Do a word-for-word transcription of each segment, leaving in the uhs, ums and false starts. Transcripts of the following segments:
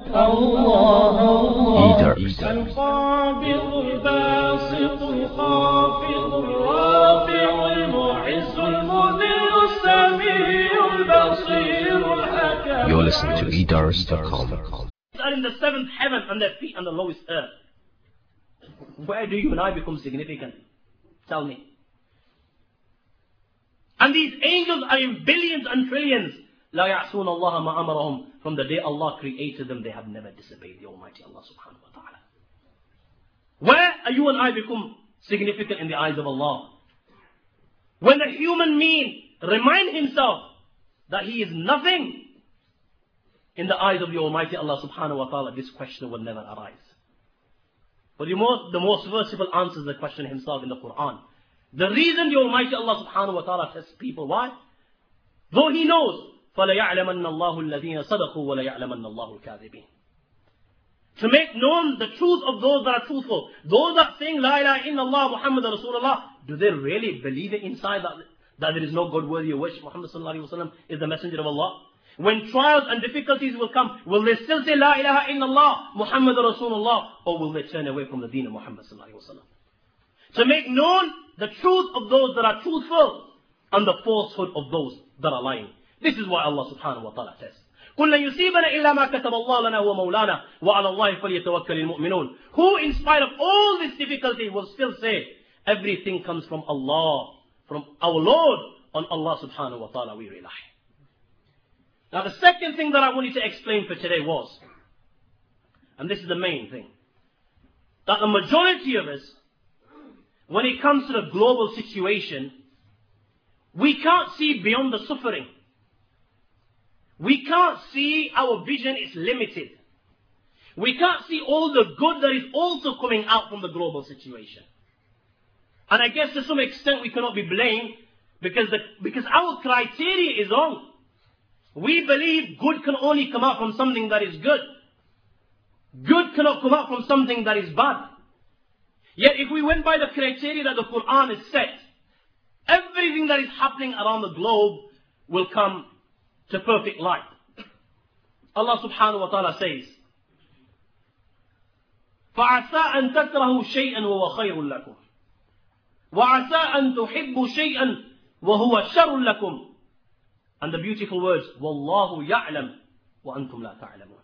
الله الله Eater. القابض الباسط الخافض الرافع المعز المذل السميع البصير الحكم. You're listening to eaters dot com. Are in the seventh heaven and their feet on the lowest earth. Where do you and I become significant? Tell me. And these angels are in billions and trillions. لا يعصون الله ما أمرهم. From the day Allah created them, they have never disobeyed the Almighty Allah subhanahu wa ta'ala. Where are you and I become significant in the eyes of Allah? When the human being remind himself that he is nothing in the eyes of the Almighty Allah subhanahu wa ta'ala, this question will never arise. But the most, the most merciful answers the question himself in the Quran. The reason the Almighty Allah subhanahu wa ta'ala tests people, why? Though He knows, فَلَيَعْلَمَنَّ اللَّهُ الَّذِينَ صَدَقُوا وَلَيَعْلَمَنَّ اللَّهُ الْكَاذِبِينَ. To make known the truth of those that are truthful. Those that sing La ilaha illallah Muhammad Rasulullah, do they really believe it inside that, that there is no God worthy of worship? Muhammad sallallahu alayhi wa sallam is the messenger of Allah. When trials and difficulties will come, will they still say La ilaha illallah Muhammad Rasulullah, or will they turn away from the deen of Muhammad sallallahu alayhi wa sallam? To make known the truth of those that are truthful and the falsehood of those that are lying. This is why Allah subhanahu wa ta'ala says, قُلْ لَنْ يُصِيبَنَا إِلَّا مَا كَتَبَ اللَّهُ لَنَا وَمَوْلَانَا وَعَلَى اللَّهِ فَلْيَتَوَكَّلِ الْمُؤْمِنُونَ. Who in spite of all this difficulty will still say, everything comes from Allah, from our Lord, on Allah subhanahu wa ta'ala we rely. Now the second thing that I wanted to explain for today was, and this is the main thing, that the majority of us, when it comes to the global situation, we can't see beyond the suffering. We can't see, our vision is limited. We can't see all the good that is also coming out from the global situation. And I guess to some extent we cannot be blamed because, the, because our criteria is wrong. We believe good can only come out from something that is good. Good cannot come out from something that is bad. Yet if we went by the criteria that the Quran has set, everything that is happening around the globe will come to perfect light. Allah subhanahu wa ta'ala says, فَعَسَىٰ أَن تَكْرَهُوا شَيْئًا وَهُوَ خَيْرٌ لَكُمْ وَعَسَىٰ أَن تُحِبُّوا شَيْئًا وَهُوَ شَرٌ لَكُمْ. And the beautiful words, وَاللَّهُ يَعْلَمُ وَأَنْتُمْ لَا تَعْلَمُونَ.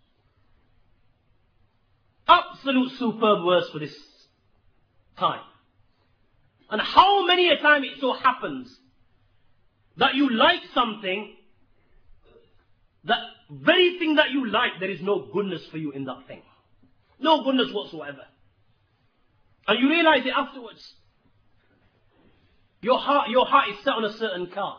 Absolute superb verse for this time. And how many a time it so happens that you like something, that very thing that you like, there is no goodness for you in that thing. No goodness whatsoever. And you realize it afterwards. Your heart, your heart is set on a certain car.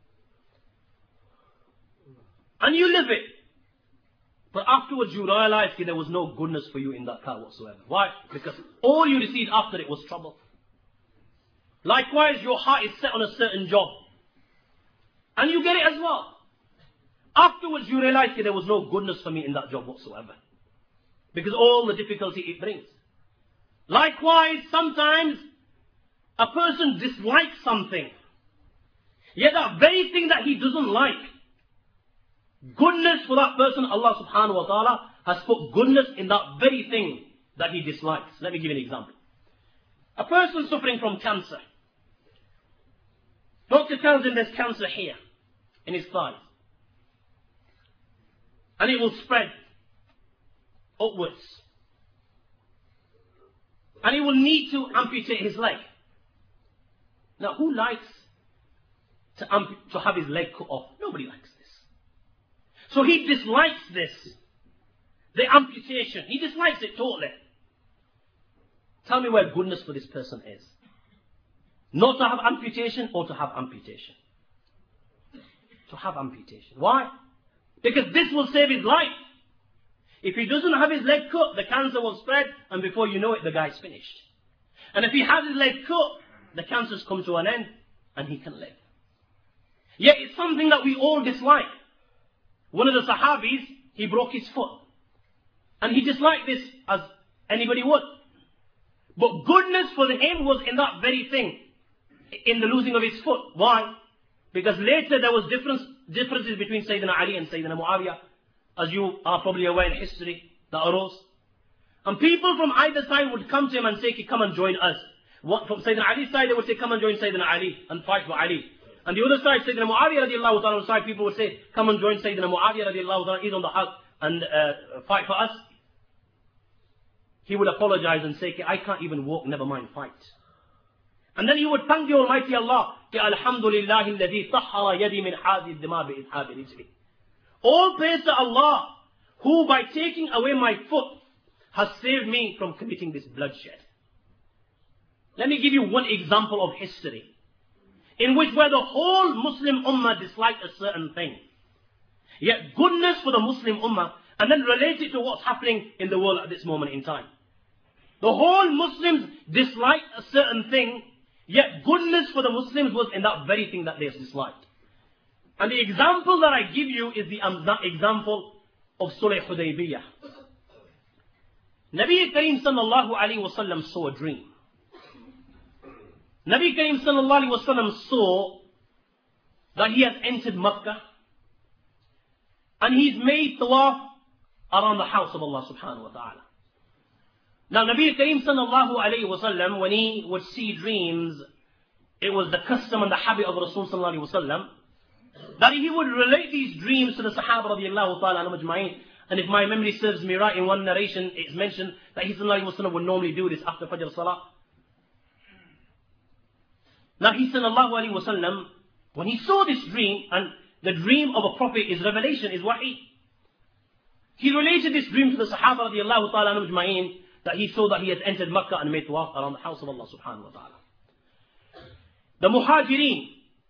And you live it. But afterwards you realize that there was no goodness for you in that car whatsoever. Why? Because all you received after it was trouble. Likewise, your heart is set on a certain job. And you get it as well. Afterwards you realize that there was no goodness for me in that job whatsoever. Because all the difficulty it brings. Likewise, sometimes a person dislikes something. Yet that very thing that he doesn't like, goodness for that person, Allah subhanahu wa ta'ala has put goodness in that very thing that he dislikes. Let me give you an example. A person suffering from cancer. Doctor tells him there's cancer here, in his thighs. And it will spread upwards. And he will need to amputate his leg. Now, who likes to, ampu- to have his leg cut off? Nobody likes this. So he dislikes this. The amputation. He dislikes it totally. Tell me where goodness for this person is. Not to have amputation or to have amputation. To have amputation. Why? Because this will save his life. If he doesn't have his leg cut, the cancer will spread, and before you know it, the guy's finished. And if he has his leg cut, the cancer's come to an end, and he can live. Yet it's something that we all dislike. One of the Sahabis, he broke his foot. And he disliked this as anybody would. But goodness for him was in that very thing. In the losing of his foot. Why? Because later there was difference, differences between Sayyidina Ali and Sayyidina Muawiyah. as you are probably aware in history, that arose. And people from either side would come to him and say, come and join us. What, from Sayyidina Ali's side, they would say, come and join Sayyidina Ali and fight for Ali. And the other side, Sayyidina Muawiyah radiallahu ta'ala side, people would say, come and join Sayyidina Muawiyah radiallahu ta'ala, he's on the haq and uh, fight for us. He would apologize and say, I can't even walk, never mind fight. And then he would thank the Almighty Allah, Alhamdulillahi alladhi tahara yadi min hazi dima bi ishabi rijli. All praise to Allah, who by taking away my foot has saved me from committing this bloodshed. Let me give you one example of history, in which where the whole Muslim Ummah disliked a certain thing, yet goodness for the Muslim Ummah, and then relate it to what's happening in the world at this moment in time. The whole Muslims disliked a certain thing, yet goodness for the Muslims was in that very thing that they disliked. And the example that I give you is the example of Sulh Hudaybiyah. Nabi Kareem sallallahu alayhi wa sallam saw a dream. Nabi Kareem sallallahu alayhi wa sallam saw that he has entered Makkah and he's made tawaf around the house of Allah subhanahu wa ta'ala. Now Nabi Kareem sallallahu alayhi wa sallam, when he would see dreams, it was the custom and the habit of Rasul sallallahu alayhi wa sallam that he would relate these dreams to the Sahaba radiallahu ta'ala anhum ajma'in. And if my memory serves me right, in one narration it's mentioned that he sallallahu alayhi wa sallam would normally do this after Fajr Salah. Now he sallallahu alayhi wa sallam, when he saw this dream, and the dream of a prophet is revelation, is wahi, he related this dream to the Sahaba radiallahu ta'ala anhum ajma'in, that he saw that he had entered Makkah and made tawaf around the house of Allah subhanahu wa ta'ala. The Muhajirin,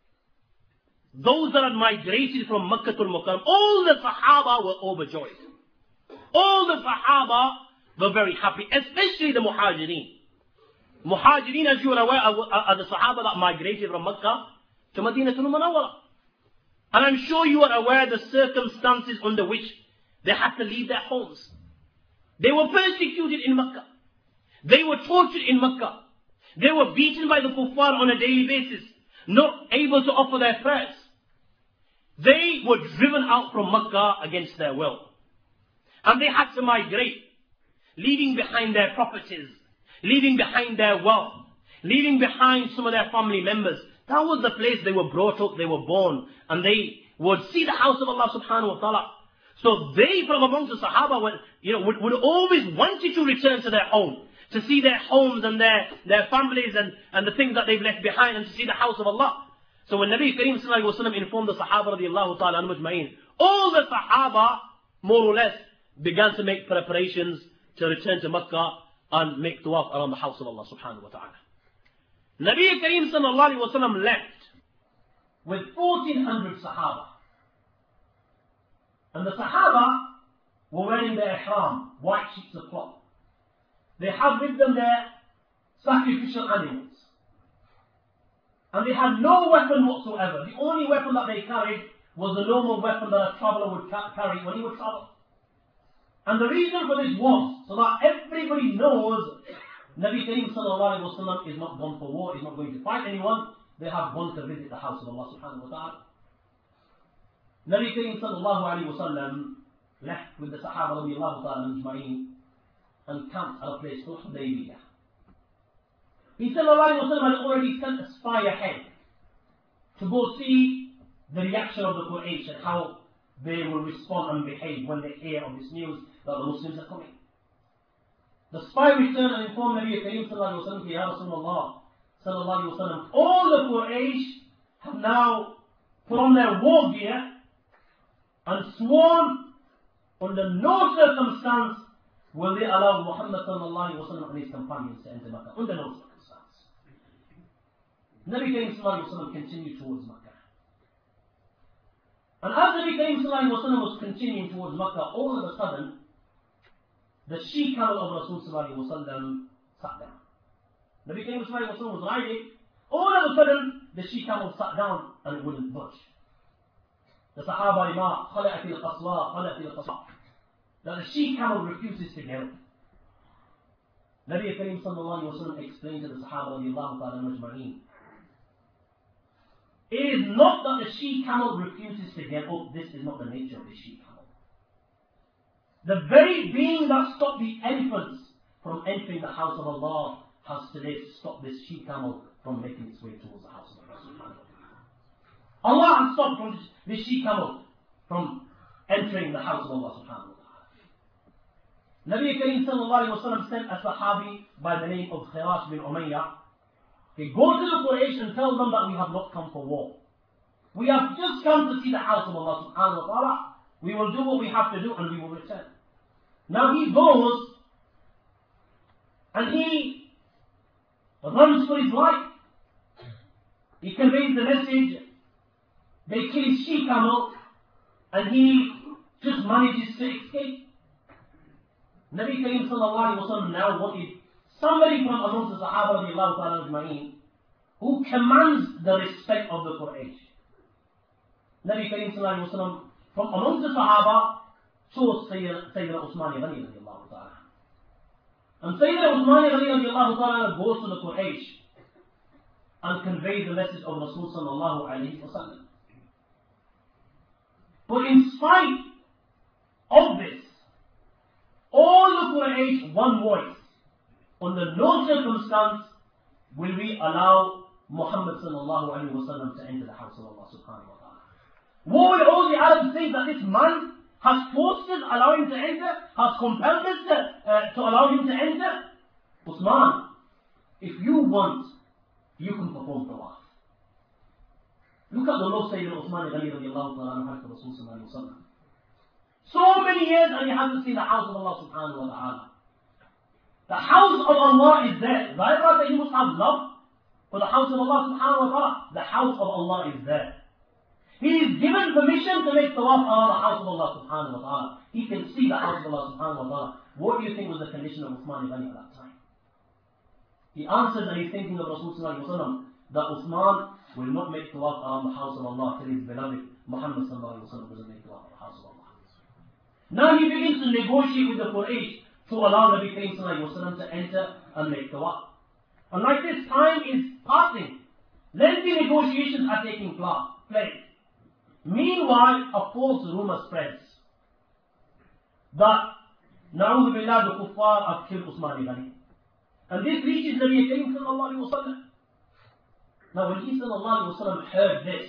those that had migrated from Makkah to Mukarram, all the Sahaba were overjoyed. All the Sahaba were very happy, especially the Muhajirin. Muhajirin, as you are aware, are, are the Sahaba that migrated from Makkah to Madinatul Munawwara. And I'm sure you are aware the circumstances under which they had to leave their homes. They were persecuted in Makkah. They were tortured in Makkah. They were beaten by the kuffar on a daily basis, not able to offer their prayers. They were driven out from Makkah against their will. And they had to migrate, leaving behind their properties, leaving behind their wealth, leaving behind some of their family members. That was the place they were brought up, they were born, and they would see the house of Allah subhanahu wa ta'ala. So they from amongst the Sahaba would, you know, would, would always wanted to return to their home, to see their homes and their, their families and, and the things that they've left behind, and to see the house of Allah. So when Nabi Kareem sallallahu alayhi wa sallam informed the Sahaba radiallahu ta'ala anhum ajma'in, all the Sahaba, more or less, began to make preparations to return to Makkah and make tawaf around the house of Allah subhanahu wa ta'ala. Nabi Kareem sallallahu alayhi wa sallam left with fourteen hundred Sahaba. And the Sahaba were wearing their ihram, white sheets of cloth. They had with them their sacrificial animals. And they had no weapon whatsoever. The only weapon that they carried was the normal weapon that a traveller would ca carry when he would travel. And the reason for this was so that everybody knows Nabi Kareem sallallahu alayhi wa sallam is not gone for war, is not going to fight anyone. They have gone to visit the house of Allah subhanahu wa ta'ala. Nabi Kareem sallallahu alayhi wa sallam left with the Sahaba radiallahu ta'ala ajma'in and camped at a place called Hudaybiyah. He sallallahu alayhi wa sallam had already sent a spy ahead to go see the reaction of the Quraysh and how they will respond and behave when they hear of this news that the Muslims are coming. The spy returned and informed Nabi Kareem sallallahu alayhi wa sallam, Ya Rasulullah sallallahu alayhi wa sallam, all the Quraysh have now put on their war gear and sworn under no circumstance will they allow Muhammad sallallahu alayhi wa sallam and his companions to enter Makkah. Under no circumstance. Nabi Kareem sallallahu alayhi wa sallam continued towards Makkah. And as Nabi Kareem sallallahu alayhi wa sallam was continuing towards Makkah, all of a sudden, the she camel of Rasul sallallahu alayhi wa sallam sat down. Nabi Kareem sallallahu alayhi wa sallam was riding. All of a sudden, the she camel sat down and it wouldn't budge. The Sahaba remarked, خَلَأَتِ الْقَصْوَى خَلَأَتِ الْقَصْوَى. That the she camel refuses to get up. Nabi Kareem sallallahu alayhi wa sallam explained to the Sahaba radiallahu ta'ala majma'in, it is not that the she camel refuses to get up, this is not the nature of the she camel. The very being that stopped the elephants from entering the house of Allah has today stopped this she-camel from making its way towards the house of Allah. Allah has stopped from this she-camel from entering the house of Allah subhanahu wa ta'ala. Nabi Kareem sallallahu alayhi wa sallam sent a Sahabi by the name of Khirash bin Umayyah. Okay, go to the Quraysh and tell them that we have not come for war. We have just come to see the house of Allah subhanahu wa ta'ala. We will do what we have to do and we will return. Now he goes and he runs for his life. He conveys the message. They kill his she-camel and he just manages to escape. Nabi Kareem sallallahu alayhi wa sallam now wanted somebody from amongst the Sahaba radiallahu ta'ala ajma'een who commands the respect of the Quraysh. Nabi Kareem sallallahu alayhi wa sallam from amongst the Sahaba chose Sayyidina Usman Ghani radiallahu ta'ala. And Sayyidina Usman Ghani radiallahu ta'ala goes to the Quraysh and conveys the message of Rasul sallallahu alayhi wa sallam. But in spite of this, all the Quraysh, one voice, under no circumstance will we allow Muhammad sallallahu alayhi wa sallam to enter the house of Allah subhanahu wa ta'ala. What will all the Arabs think, that this man has forced us, allow him to enter, has compelled us to, uh, to allow him to enter? Usman, if you want, you can perform tawaf. Look at the law Sayyidina Usman Ghani radiallahu ta'ala had for Rasul sallallahu alayhi wa sallam. So many years and you have to see the house of Allah subhanahu wa ta'ala. The house of Allah is there. Therefore that you must have love for the house of Allah subhanahu wa ta'ala. The house of Allah is there. He is given permission to make tawaf around the house of Allah subhanahu wa ta'ala. He can see the house of Allah subhanahu wa ta'ala. What do you think was the condition of Uthman Ghani at that time? He answered that he's thinking of Rasul sallallahu alayhi wa sallam, that Uthman will not make tawaf around the house of Allah till his beloved Muhammad sallallahu alayhi wa sallam doesn't make tawaf around the house of Allah. Now he begins to negotiate with the Quraysh to allow Nabi Kareem sallallahu alayhi wa sallam to enter and make tawaf. And like this, time is passing. Lengthy negotiations are taking place. Meanwhile, a false rumor spreads that Na'udhu Billah, the kuffar have killed Usman Ghani. And this reaches Nabi Kareem sallallahu alayhi wa sallam. Now when he sallallahu alayhi wa sallam heard this,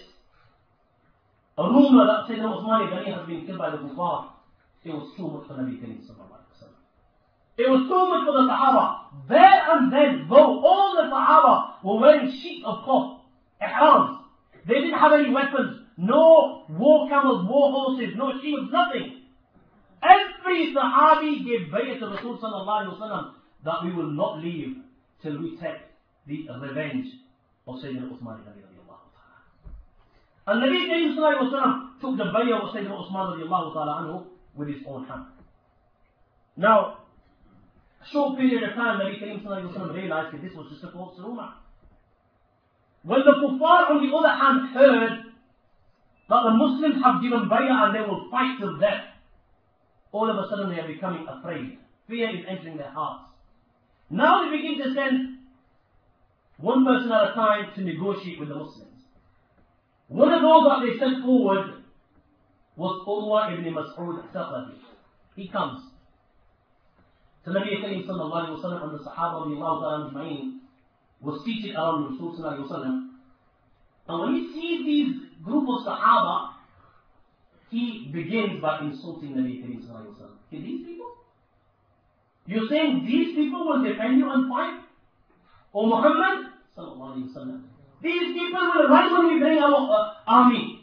a rumor that Sayyidina Usman Ghani has been killed by the kuffar, it was too much for Nabi Kareem sallallahu alayhi wa sallam. It was too much for the Sahaba. There and then, though all the Sahaba were wearing sheets of cloth, ihrams, they didn't have any weapons, no war camels, war horses, no shields, nothing. Every Sahabi gave bay'ah to Rasul sallallahu alayhi wa sallam that we will not leave till we take the revenge of Sayyidina Uthman radiallahu ta'ala. And Nabi Kareem sallallahu alayhi wa sallam took the bay'ah of Sayyidina Uthman radiallahu ta'ala anhu with his own hand. Now, a short period of time, Nabi Kareem sallallahu alayhi wa sallam realized that this was just a false rumor. When the kuffar on the other hand heard that the Muslims have given bay'ah and they will fight till death, all of a sudden they are becoming afraid. Fear is entering their hearts. Now they begin to send one person at a time to negotiate with the Muslims. One of those that they sent forward was Urwa ibn Mas'ud al-Thaqafi. He comes to Nabi Kareem sallallahu alayhi wa sallam, and the Sahaba radiallahu ta'ala ajma'een was seated around Rasul sallallahu alayhi wa sallam. And when he sees these group of Sahaba, he begins by insulting Nabi Kareem sallallahu alayhi wa sallam. Okay, these people? You're saying these people will defend you and fight? O Muhammad sallallahu alayhi wa sallam, these people will run when we bring our uh, army.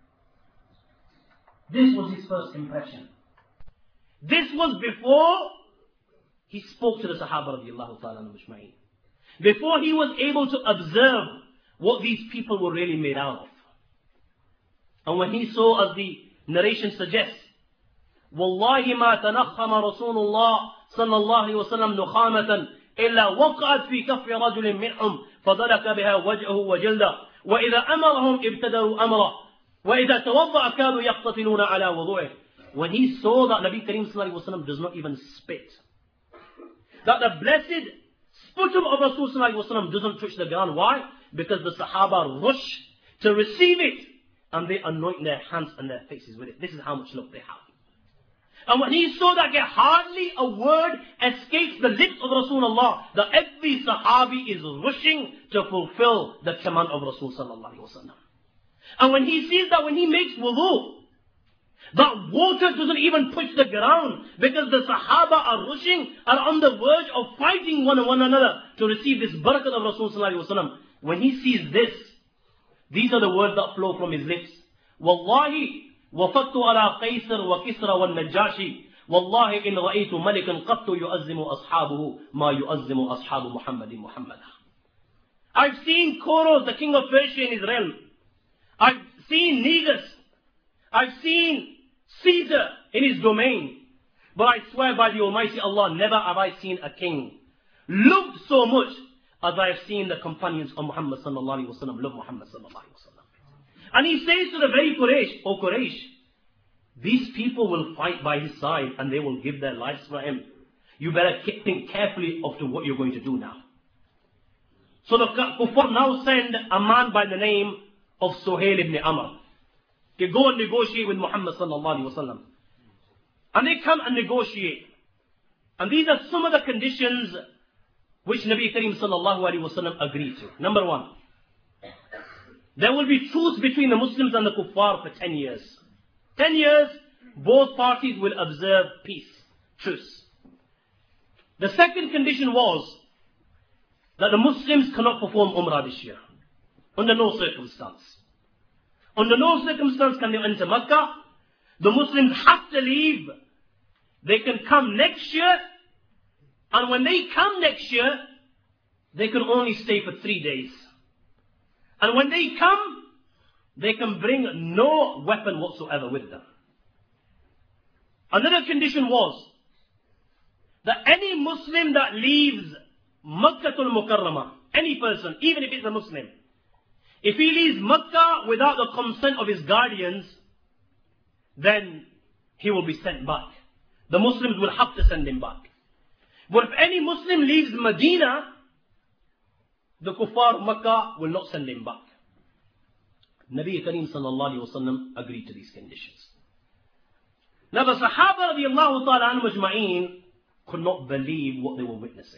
This was his first impression. This was before he spoke to the Sahaba radiallahu ta'ala ajma'een. Before he was able to observe what these people were really made out of. And when he saw, as the narration suggests, وَاللَّهِ مَا تَنَخَّمَ رَسُولُ اللَّهِ صلى الله عليه وسلم نخامة إلا وقعت في كف رجل منهم فضلك بها وجهه وجلده وإذا أمرهم ابتدروا أمره وإذا توضأ كانوا يقتتلون على وضوءه. When he saw that Nabi Kareem sallallahu alayhi wa sallam does not even spit, that the blessed sputum of Rasul sallallahu alayhi wa sallam doesn't touch the ground. Why? Because the Sahaba rush to receive it and they anoint their hands and their faces with it. This is how much love they have. And when he saw that hardly a word escapes the lips of Rasulullah, that every Sahabi is rushing to fulfill the command of Rasul sallallahu alaihi wasallam. And when he sees that when he makes wudu, that water doesn't even touch the ground, because the Sahaba are rushing, are on the verge of fighting one, one another to receive this barakat of Rasul sallallahu alaihi wasallam. When he sees this, these are the words that flow from his lips. Wallahi, وفدت على قيصر وكسرى والنجاشي والله إن رأيت ملكا قط يؤزم أصحابه ما يؤزم أصحاب محمد محمدا. I've seen Koros, the king of Persia, in his realm. I've seen Negus. I've seen Caesar in his domain. But I swear by the Almighty Allah, never have I seen a king loved so much as I have seen the companions of Muhammad sallallahu alaihi wasallam love Muhammad sallallahu alaihi wasallam. And he says to the very Quraysh, O Quraysh, these people will fight by his side and they will give their lives for him. You better think carefully of to what you're going to do now. So the Kuffar now send a man by the name of Suhail ibn Amr to go and negotiate with Muhammad sallallahu alaihi wasallam. And they come and negotiate. And these are some of the conditions which Nabi Kareem sallallahu alaihi wasallam agreed to. Number one, there will be truce between the Muslims and the Kuffar for ten years. Ten years, both parties will observe peace, truce. The second condition was that the Muslims cannot perform Umrah this year. Under no circumstance. Under no circumstance can they enter Makkah. The Muslims have to leave. They can come next year. And when they come next year, they can only stay for three days. And when they come, they can bring no weapon whatsoever with them. Another condition was that any Muslim that leaves Makkatul Mukarramah, any person, even if it's a Muslim, if he leaves Makkah without the consent of his guardians, then he will be sent back. The Muslims will have to send him back. But if any Muslim leaves Medina, the Kuffar of Makkah will not send him back. Nabi Kareem sallallahu alaihi wasallam agreed to these conditions. Now the Sahaba radiallahu ta'ala anhum ajma'een could not believe what they were witnessing.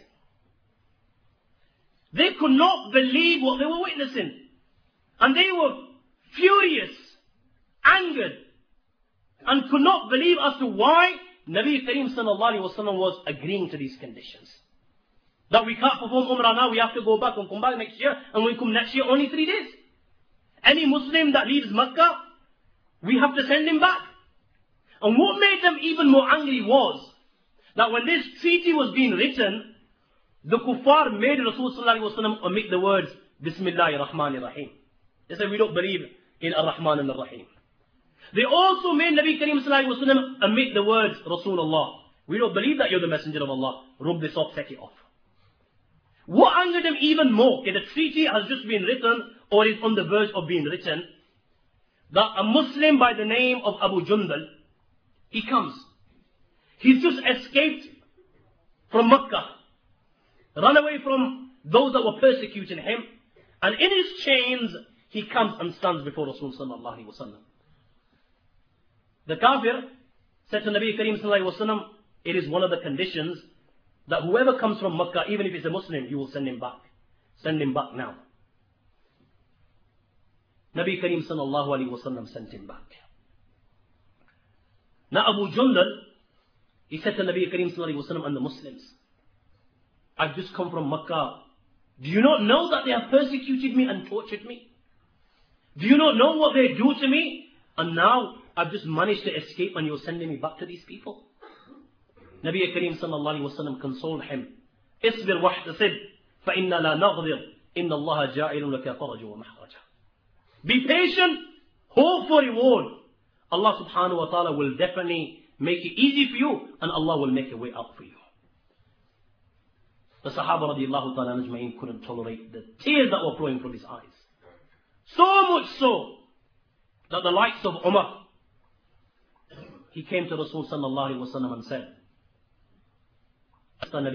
They could not believe what they were witnessing. And they were furious, angered, and could not believe as to why Nabi Kareem sallallahu alaihi wasallam was agreeing to these conditions. That we can't perform Umrah now, we have to go back and come back next year, and when we come next year, only three days. Any Muslim that leaves Makkah, we have to send him back. And what made them even more angry was that when this treaty was being written, the Kuffar made Rasul sallallahu alaihi wasallam omit the words Bismillahir Rahmanir Rahim. They said, we don't believe in Ar-Rahman and Ar-Rahim. They also made Nabi Kareem sallallahu alaihi wasallam omit the words Rasulullah. We don't believe that you're the messenger of Allah. Rub this off, take it off. What angered them even more, okay, the treaty has just been written or is on the verge of being written, that a Muslim by the name of Abu Jundal, he comes. He's just escaped from Makkah, run away from those that were persecuting him, and in his chains, he comes and stands before Rasul sallallahu alaihi wasallam. The Kafir said to Nabi Kareem sallallahu alaihi wasallam, it is one of the conditions that whoever comes from Makkah, even if he's a Muslim, you will send him back. Send him back now. Nabi Kareem sallallahu alaihi wasallam sent him back. Now Abu Jundal, he said to Nabi Kareem sallallahu alaihi wasallam and the Muslims, I've just come from Makkah. Do you not know that they have persecuted me and tortured me? Do you not know what they do to me? And now I've just managed to escape and you're sending me back to these people? Nabi Kareem sallallahu alaihi wasallam consoled him. اصبر واحتسب فإن لا نغدر إن الله جاعل لك فرجا ومخرجا. Be patient, hope for reward. Allah subhanahu wa ta'ala will definitely make it easy for you and Allah will make a way out for you. The Sahaba radiallahu ta'ala ajma'in couldn't tolerate the tears that were flowing from his eyes. So much so that the likes of Umar, he came to Rasul sallallahu alaihi wasallam and said, the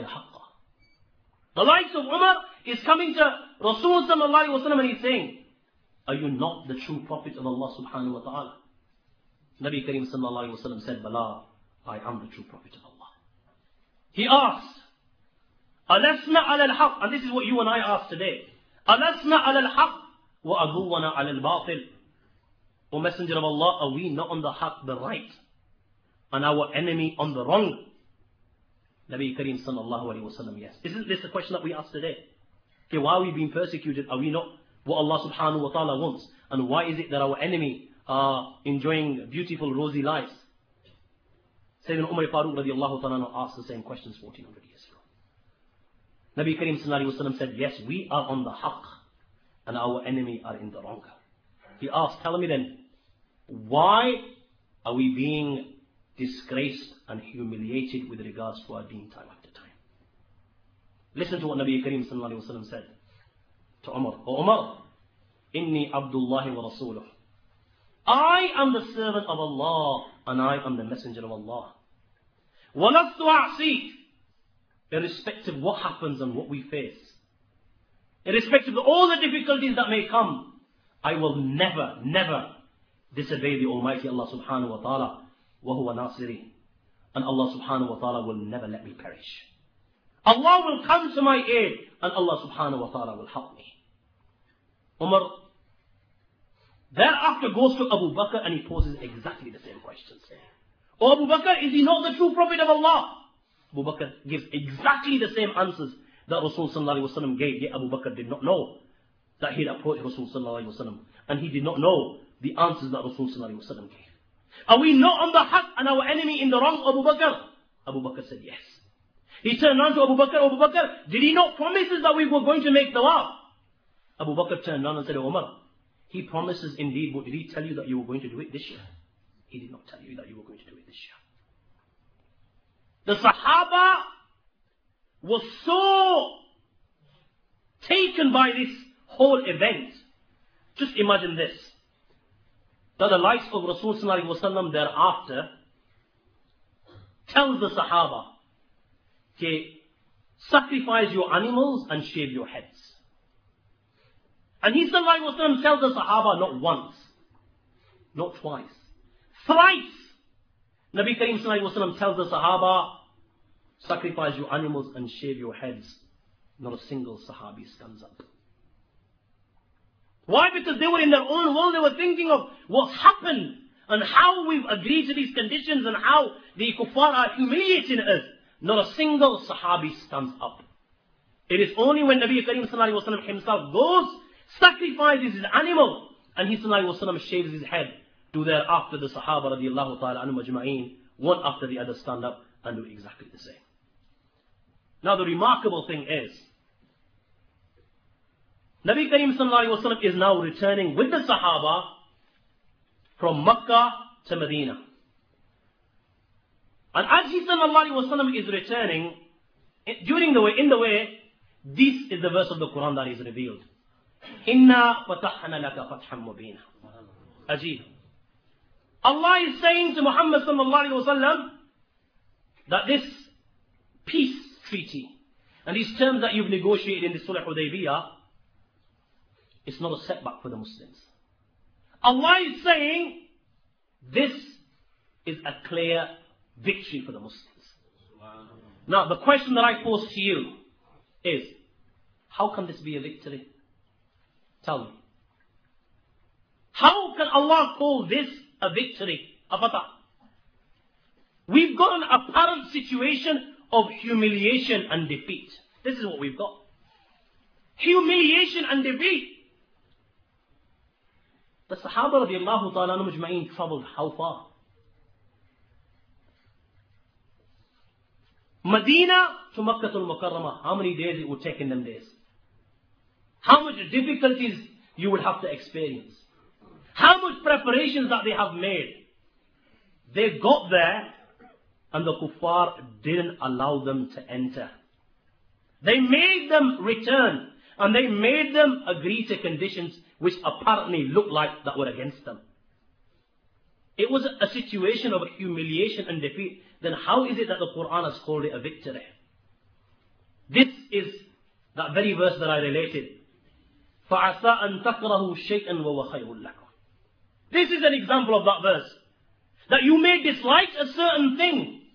likes of Umar is coming to Rasul sallallahu alaihi wasallam and he's saying, are you not the true prophet of Allah subhanahu wa ta'ala? Nabi Kareem sallallahu alaihi wasallam said, Bala, I am the true Prophet of Allah. He asked, Alasna ala al-haq, and this is what you and I ask today. Alasna ala al-haq wa aduwana ala al-batil. O Messenger of Allah, are we not on the haq, the right, and our enemy on the wrong? Nabi Kareem sallallahu alayhi wa sallam, yes. Isn't this the question that we ask today? Okay, why are we being persecuted? Are we not what Allah subhanahu wa ta'ala wants? And why is it that our enemy are enjoying beautiful rosy lives? Sayyidina Umar Farooq radiallahu ta'ala asked the same questions fourteen hundred years ago. Nabi Kareem sallallahu alayhi wa sallam said, yes, we are on the haqq and our enemy are in the wrong. He asked, tell me then, why are we being disgraced and humiliated with regards to our deen time after time? Listen to what Nabi Kareem sallallahu alayhi wa sallam said to Umar. O Umar, inni abdullahi wa rasuluh. I am the servant of Allah and I am the messenger of Allah. وَلَفْتُ أَعْصِيكَ. Irrespective of what happens and what we face, irrespective of all the difficulties that may come, I will never, never disobey the Almighty Allah subhanahu wa ta'ala. وَهُوَ نَاصِرِي. And Allah subhanahu wa ta'ala will never let me perish. Allah will come to my aid and Allah subhanahu wa ta'ala will help me. Umar thereafter goes to Abu Bakr and he poses exactly the same questions. Oh Abu Bakr, is he not the true Prophet of Allah? Abu Bakr gives exactly the same answers that Rasul sallallahu alayhi wa sallam gave. Yet Abu Bakr did not know that he had approached Rasul sallallahu alayhi wa sallam. And he did not know the answers that Rasul sallallahu alayhi wa sallam gave. Are we not on the haqq and our enemy in the wrong, Abu Bakr? Abu Bakr said yes. He turned around to Abu Bakr. Abu Bakr, did he not promise us that we were going to make tawaf? Abu Bakr turned around and said, Umar, he promises indeed, but did he tell you that you were going to do it this year? He did not tell you that you were going to do it this year. The Sahaba was so taken by this whole event. Just imagine this. That the likes of Rasul sallallahu alaihi wasallam thereafter tells the Sahaba, okay, sacrifice your animals and shave your heads. And he sallallahu alaihi wasallam tells the Sahaba not once, not twice, thrice. Nabi Kareem sallallahu alaihi wasallam tells the Sahaba, sacrifice your animals and shave your heads. Not a single Sahabi stands up. Why? Because they were in their own world. They were thinking of what's happened and how we've agreed to these conditions and how the kuffar are humiliating us. Not a single Sahabi stands up. It is only when Nabi Kareem sallallahu alaihi wasallam himself goes, sacrifices his animal, and he sallallahu alaihi wasallam shaves his head, do thereafter the Sahaba radiallahu ta'ala anhum ajma'een, one after the other stand up and do exactly the same. Now the remarkable thing is, Nabi Kareem sallallahu alaihi wasallam is now returning with the Sahaba from Makkah to Medina. And as he sallallahu alaihi wasallam is returning, during the way, in the way, this is the verse of the Quran that is revealed. Inna fatahna laka fatham mubina. Ajib. Allah is saying to Muhammad sallallahu alaihi wasallam that this peace treaty and these terms that you've negotiated in the Sulh Hudaybiyah, it's not a setback for the Muslims. Allah is saying this is a clear victory for the Muslims. Now the question that I pose to you is, how can this be a victory? Tell me. How can Allah call this a victory, a fatah? We've got an apparent situation of humiliation and defeat. This is what we've got. Humiliation and defeat. The Sahaba radiallahu ta'ala anhum ajma'een traveled how far? Medina to Makkah al-Mukarramah. How many days it would take in them days? How much difficulties you would have to experience? How much preparations that they have made? They got there and the kuffar didn't allow them to enter. They made them return and they made them agree to conditions which apparently looked like that were against them. It was a situation of humiliation and defeat. Then how is it that the Quran has called it a victory? This is that very verse that I related. فَعَسَىٰ أَن تَكْرَهُ شَيْئًا وَهُوَ خَيْرٌ لَكُمْ. This is an example of that verse. That you may dislike a certain thing,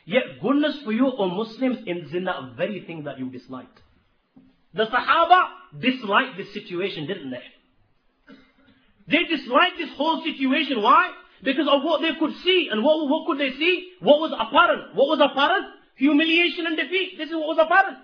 Yet goodness for you, O Muslims, is in that very thing that you disliked. The Sahaba disliked this situation, didn't they? They disliked this whole situation. Why? Because of what they could see. And what, what could they see? What was apparent? What was apparent? Humiliation and defeat. This is what was apparent.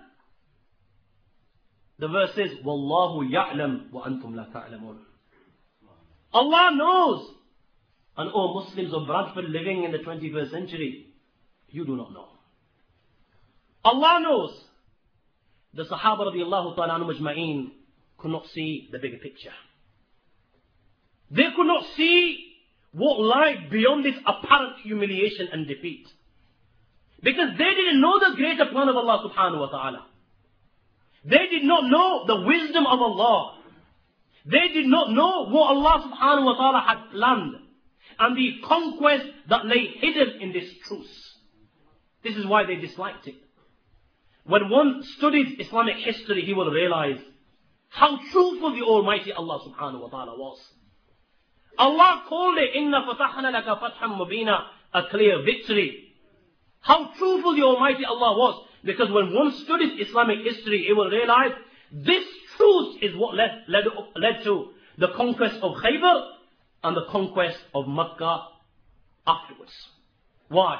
The verse says, Wallahu ya'lam wa antum la ta'lamun. Allah knows. And O Muslims of Bradford living in the twenty-first century, you do not know. Allah knows. The Sahaba radiallahu ta'ala anhum ajma'een could not see the bigger picture. They could not see what lied beyond this apparent humiliation and defeat. Because they didn't know the greater plan of Allah subhanahu wa ta'ala. They did not know the wisdom of Allah. They did not know what Allah subhanahu wa ta'ala had planned. And the conquest that lay hidden in this truth. This is why they disliked it. When one studies Islamic history, he will realize how truthful the Almighty Allah subhanahu wa ta'ala was. Allah called it, Inna fatahna laka fatham mubina, a clear victory. How truthful the Almighty Allah was. Because when one studies Islamic history, he will realize this truth is what led, led, led to the conquest of Khaybar and the conquest of Makkah afterwards. Why?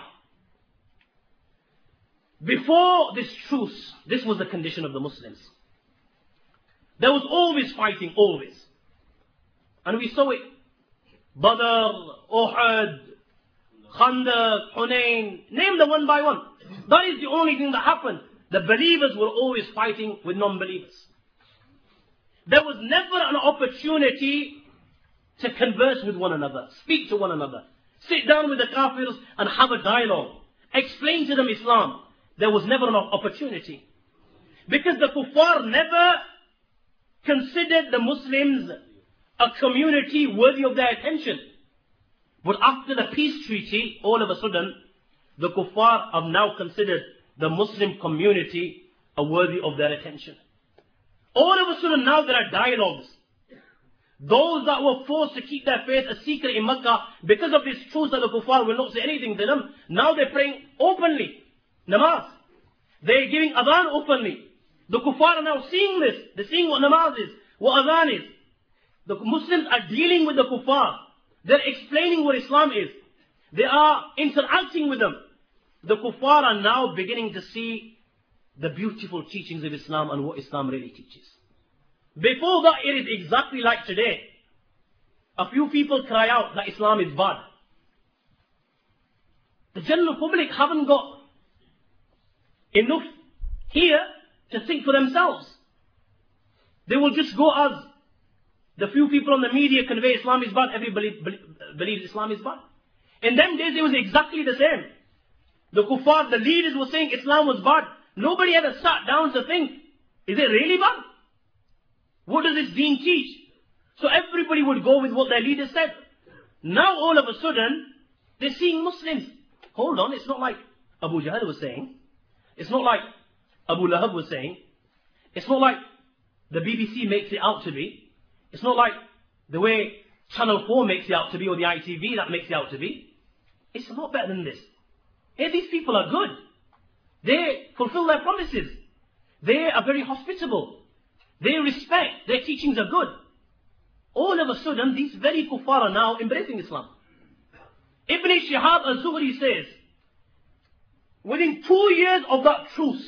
Before this truce, this was the condition of the Muslims. There was always fighting, always. And we saw it. Badr, Uhud, Khandaq, Hunayn, name them one by one. That is the only thing that happened. The believers were always fighting with non-believers. There was never an opportunity to converse with one another, speak to one another, sit down with the kafirs and have a dialogue, explain to them Islam. There was never an opportunity. Because the kuffar never considered the Muslims a community worthy of their attention. But after the peace treaty, all of a sudden, the kuffar have now considered the Muslim community a worthy of their attention. All of a sudden now there are dialogues. Those that were forced to keep their faith a secret in Mecca, because of this truth that the kuffar will not say anything to them, now they're praying openly. Namaz. They're giving adhan openly. The kuffar are now seeing this. They're seeing what namaz is, what adhan is. The Muslims are dealing with the kuffar. They're explaining what Islam is. They are interacting with them. The kuffar are now beginning to see the beautiful teachings of Islam and what Islam really teaches. Before that, it is exactly like today. A few people cry out that Islam is bad. The general public haven't got enough here to think for themselves. They will just go as the few people on the media convey Islam is bad, everybody believes Islam is bad. In them days it was exactly the same. The kuffar, the leaders were saying Islam was bad. Nobody ever sat down to think, is it really bad? What does this deen teach? So everybody would go with what their leaders said. Now all of a sudden, they're seeing Muslims. Hold on, it's not like Abu Jahl was saying. It's not like Abu Lahab was saying. It's not like the B B C makes it out to be. It's not like the way Channel four makes it out to be, or the I T V that makes it out to be. It's a lot better than this. Hey, these people are good. They fulfill their promises. They are very hospitable. They respect. Their teachings are good. All of a sudden, these very kuffar are now embracing Islam. Ibn Shihab al-Zuhri says, within two years of that truce,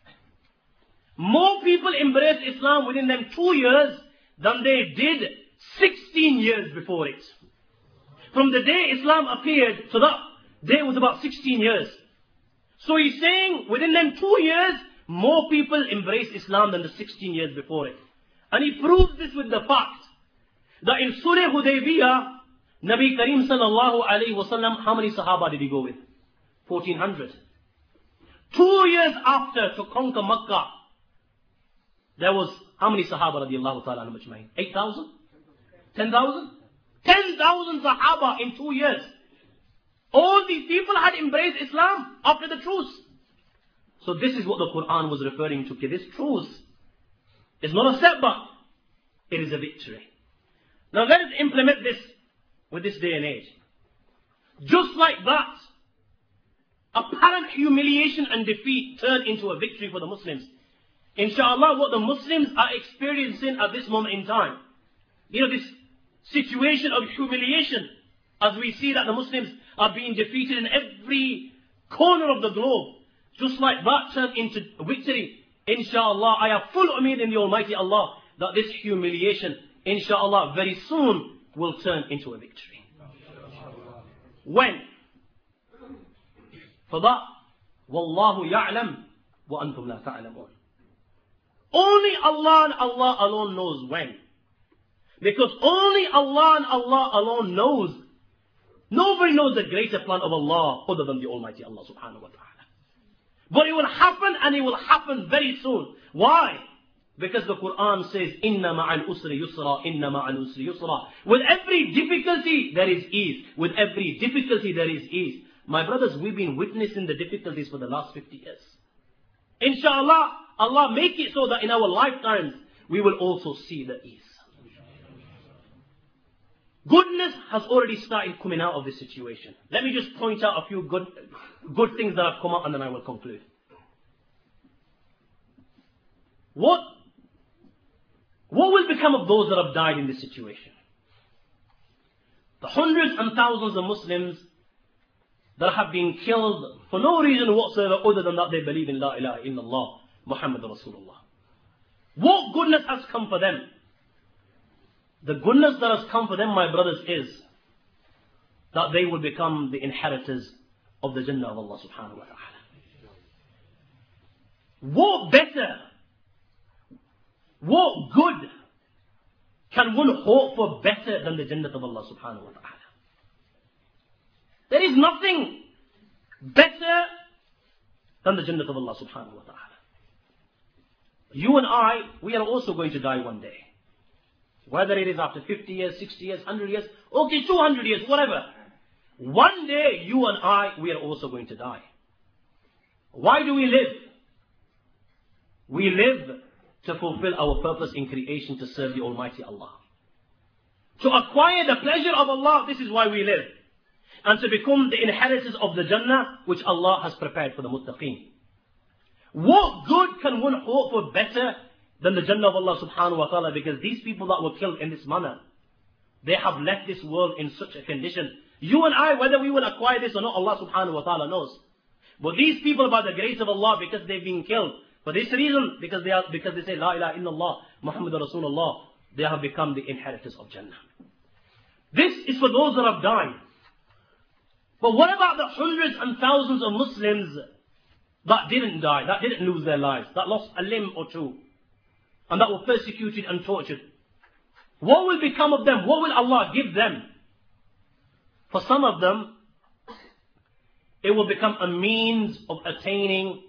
more people embraced Islam within them two years than they did sixteen years before it. From the day Islam appeared to that day was about sixteen years. So he's saying within them two years, more people embraced Islam than the sixteen years before it. And he proves this with the fact that in Surah Hudaybiyah, Nabi Kareem sallallahu alayhi wa sallam, how many Sahaba did he go with? fourteen hundred. Two years after to conquer Makkah, there was how many Sahaba radiallahu ta'ala anhum ajma'in? eight thousand? ten thousand? ten thousand Sahaba in two years. All these people had embraced Islam after the truce. So this is what the Quran was referring to. Okay, this truce is not a setback. It is a victory. Now let us implement this with this day and age. Just like that, apparent humiliation and defeat turn into a victory for the Muslims. Inshallah, what the Muslims are experiencing at this moment in time, you know, this situation of humiliation, as we see that the Muslims are being defeated in every corner of the globe, just like that turned into victory. Inshallah, I have full umeed in the Almighty Allah that this humiliation, inshallah, very soon will turn into a victory. When? For that, Wallahu ya'lam wa antum la ta'lamun. Only Allah and Allah alone knows when. Because only Allah and Allah alone knows. Nobody knows the greater plan of Allah other than the Almighty Allah subhanahu wa ta'ala. But it will happen, and it will happen very soon. Why? Because the Quran says, Inna ma'al usri yusra, inna ma'al usri yusra. With every difficulty there is ease. With every difficulty there is ease. My brothers, we've been witnessing the difficulties for the last fifty years. Inshallah, Allah make it so that in our lifetimes we will also see the ease. Goodness has already started coming out of this situation. Let me just point out a few good, good things that have come out, and then I will conclude. What, what will become of those that have died in this situation? The hundreds and thousands of Muslims that have been killed for no reason whatsoever other than that they believe in La ilaha illallah Muhammad Rasulullah. What goodness has come for them? The goodness that has come for them, my brothers, is that they will become the inheritors of the Jannah of Allah subhanahu wa ta'ala. What better, what good can one hope for better than the Jannah of Allah subhanahu wa ta'ala? There is nothing better than the Jannah of Allah subhanahu wa ta'ala. You and I, we are also going to die one day. Whether it is after fifty years, sixty years, one hundred years, okay, two hundred years, whatever. One day, you and I, we are also going to die. Why do we live? We live to fulfill our purpose in creation, to serve the Almighty Allah. To acquire the pleasure of Allah, this is why we live. And to become the inheritors of the Jannah, which Allah has prepared for the muttaqeen. What good can one hope for better than the Jannah of Allah subhanahu wa ta'ala? Because these people that were killed in this manner, they have left this world in such a condition. You and I, whether we will acquire this or not, Allah subhanahu wa ta'ala knows. But these people, by the grace of Allah, because they've been killed, for this reason, because they are, because they say La ilaha illallah Muhammad Rasulullah, they have become the inheritors of Jannah. This is for those that have died. But what about the hundreds and thousands of Muslims that didn't die, that didn't lose their lives, that lost a limb or two, and that were persecuted and tortured? What will become of them? What will Allah give them? For some of them, it will become a means of attaining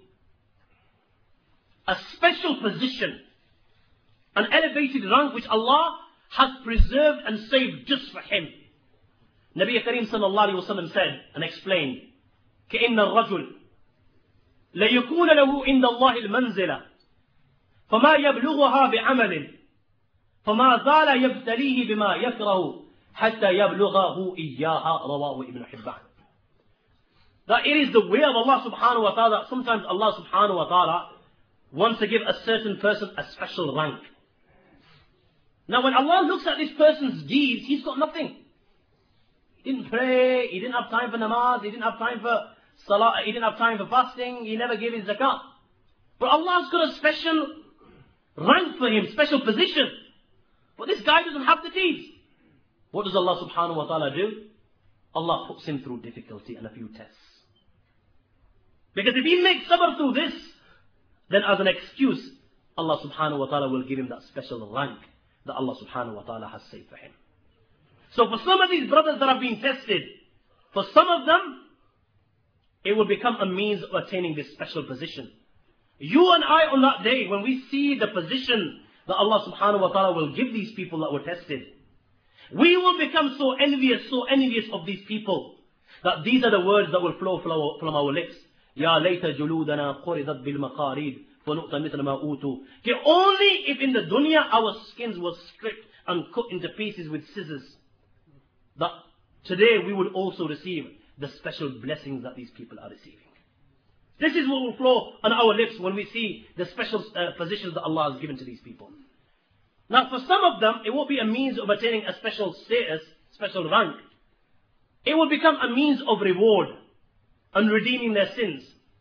a special position, an elevated rank which Allah has preserved and saved just for him. Nabi Kareem sallallahu alayhi wa sallam said and explained, كَإِنَّ الرَّجُلِ لَيَكُونَ لَهُ عِنْدَ اللَّهِ الْمَنْزِلَةِ فما يبلغها بعمل فما زال يبتليه بما يكره حتى يبلغه إياها رواه ابن حبان. That it is the way of Allah subhanahu wa ta'ala. Sometimes Allah subhanahu wa ta'ala wants to give a certain person a special rank. Now when Allah looks at this person's deeds, he's got nothing. He didn't pray, he didn't have time for namaz, he didn't have time for salah, he didn't have time for fasting, he never gave his zakat. But Allah's got a special rank for him, special position. But this guy doesn't have the deeds. What does Allah subhanahu wa ta'ala do? Allah puts him through difficulty and a few tests. Because if he makes sabr through this, then as an excuse, Allah subhanahu wa ta'ala will give him that special rank that Allah subhanahu wa ta'ala has saved for him. So for some of these brothers that have been tested, for some of them, it will become a means of attaining this special position. You and I on that day, when we see the position that Allah subhanahu wa ta'ala will give these people that were tested, we will become so envious, so envious of these people, that these are the words that will flow from our, from our lips. Ya layta juludana quridat bil maqarid fanu'ta mithla ma utu. Only if in the dunya our skins were stripped and cut into pieces with scissors, that today we would also receive the special blessings that these people are receiving. This is what will flow on our lips when we see the special uh, positions that Allah has given to these people. Now for some of them, it will be a means of attaining a special status, special rank. It will become a means of reward and redeeming their sins.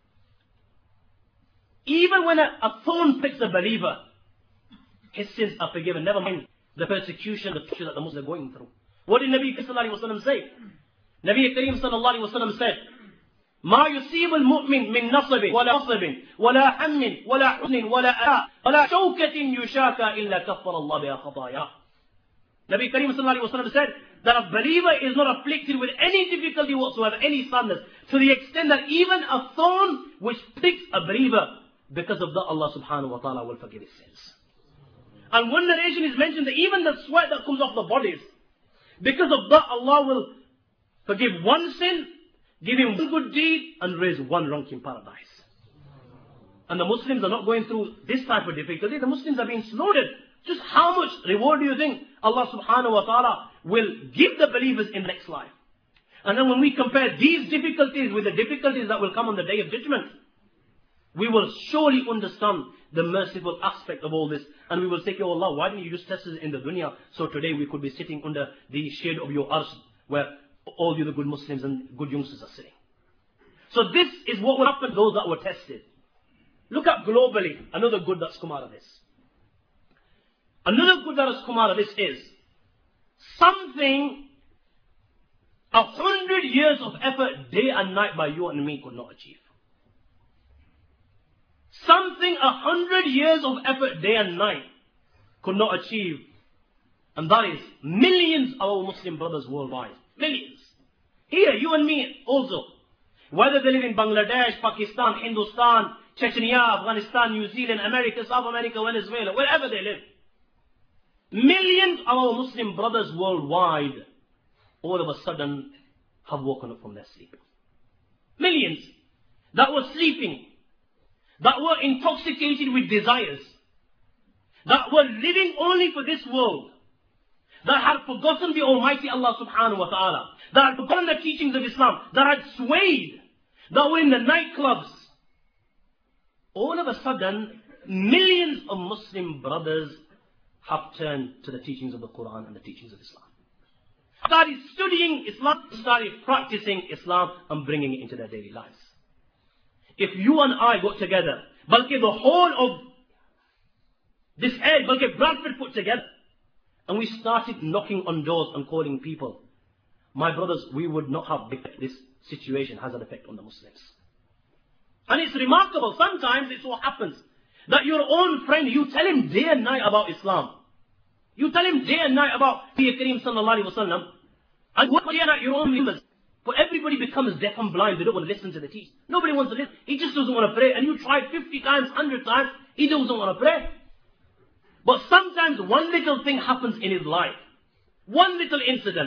Even when a, a thorn pricks a believer, his sins are forgiven. Never mind the persecution, the torture that the Muslims are going through. What did Nabi sallallahu alayhi wa sallam say? Nabi Kareem sallallahu alayhi wa sallam said, ما يصيب المؤمن من نصب ولا نصب ولا هم ولا حزن ولا أذى ولا شوكة يشاكى إلا كفر الله بها خطاياه. Nabi Kareem sallallahu alayhi wa sallam said that a believer is not afflicted with any difficulty whatsoever, any sadness, to the extent that even a thorn which pricks a believer, because of that Allah subhanahu wa ta'ala will forgive his sins. And one narration is mentioned that even the sweat that comes off the bodies, because of that Allah will forgive one sin, give him one good deed, and raise one rank in paradise. And the Muslims are not going through this type of difficulty. The Muslims are being slaughtered. Just how much reward do you think Allah subhanahu wa ta'ala will give the believers in the next life? And then when we compare these difficulties with the difficulties that will come on the Day of Judgment, we will surely understand the merciful aspect of all this. And we will say, oh Allah, why didn't you just test us in the dunya? So today we could be sitting under the shade of your arsh, where all the other good Muslims and good youngsters are sitting. So this is what will happen to those that were tested. Look at globally, another good that's come out of this. Another good that has come out of this is something a hundred years of effort day and night by you and me could not achieve. Something a hundred years of effort day and night could not achieve. And that is millions of our Muslim brothers worldwide. Millions. Here, you and me also. Whether they live in Bangladesh, Pakistan, Hindustan, Chechnya, Afghanistan, New Zealand, America, South America, Venezuela, wherever they live. Millions of our Muslim brothers worldwide, all of a sudden, have woken up from their sleep. Millions that were sleeping, that were intoxicated with desires, that were living only for this world, that had forgotten the Almighty Allah subhanahu wa ta'ala, that had forgotten the teachings of Islam, that had swayed, that were in the nightclubs. All of a sudden, millions of Muslim brothers have turned to the teachings of the Quran and the teachings of Islam. Started studying Islam, started practicing Islam and bringing it into their daily lives. If you and I got together, balki the whole of this area, balki Bradford put together, and we started knocking on doors and calling people, my brothers, we would not have this situation has an effect on the Muslims. And it's remarkable, sometimes it so happens that your own friend, you tell him day and night about Islam. You tell him day and night about Nabi Kareem sallallahu alayhi wa sallam. And what day and night your own members. But everybody becomes deaf and blind, they don't want to listen to the teaching. Nobody wants to listen. He just doesn't want to pray. And you try fifty times, one hundred times, he doesn't want to pray. But sometimes one little thing happens in his life. One little incident.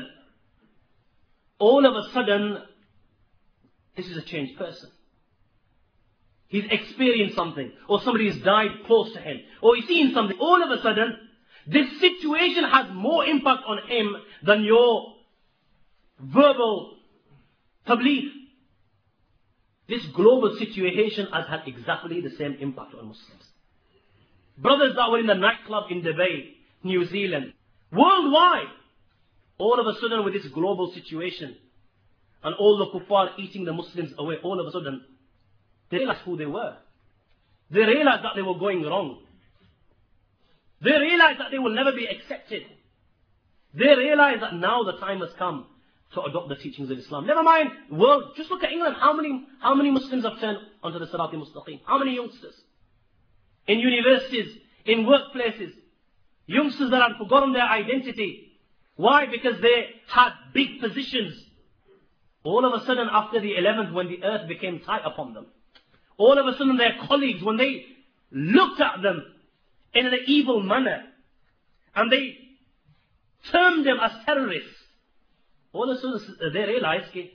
All of a sudden, this is a changed person. He's experienced something, or somebody has died close to him, or he's seen something. All of a sudden, this situation has more impact on him than your verbal tabligh. This global situation has had exactly the same impact on Muslims. Brothers that were in the nightclub in Dubai, New Zealand, worldwide, all of a sudden with this global situation, and all the kuffar eating the Muslims away, all of a sudden, they realized who they were. They realized that they were going wrong. They realized that they will never be accepted. They realized that now the time has come to adopt the teachings of Islam. Never mind, world, just look at England. How many, how many Muslims have turned onto the Sirat al-Mustaqim? How many youngsters? In universities, in workplaces. Youngsters that had forgotten their identity. Why? Because they had big positions. All of a sudden, after the eleventh, when the earth became tight upon them, all of a sudden their colleagues, when they looked at them in an evil manner, and they termed them as terrorists, all of a sudden they realized, okay,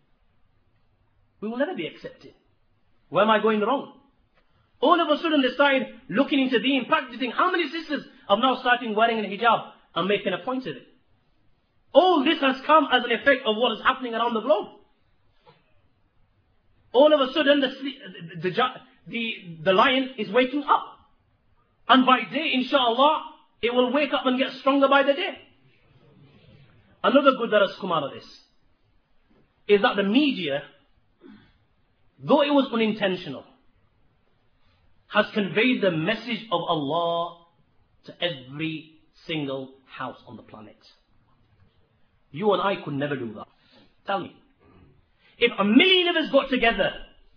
we will never be accepted. Where am I going wrong? All of a sudden they started looking into deen, practicing. How many sisters have now started wearing a hijab and making a point of it? All this has come as an effect of what is happening around the globe. all of a sudden the, the, the, the, the lion is waking up. And by day, inshallah, it will wake up and get stronger by the day. Another good that has come out of this is that the media, though it was unintentional, has conveyed the message of Allah to every single house on the planet. You and I could never do that. Tell me. If a million of us got together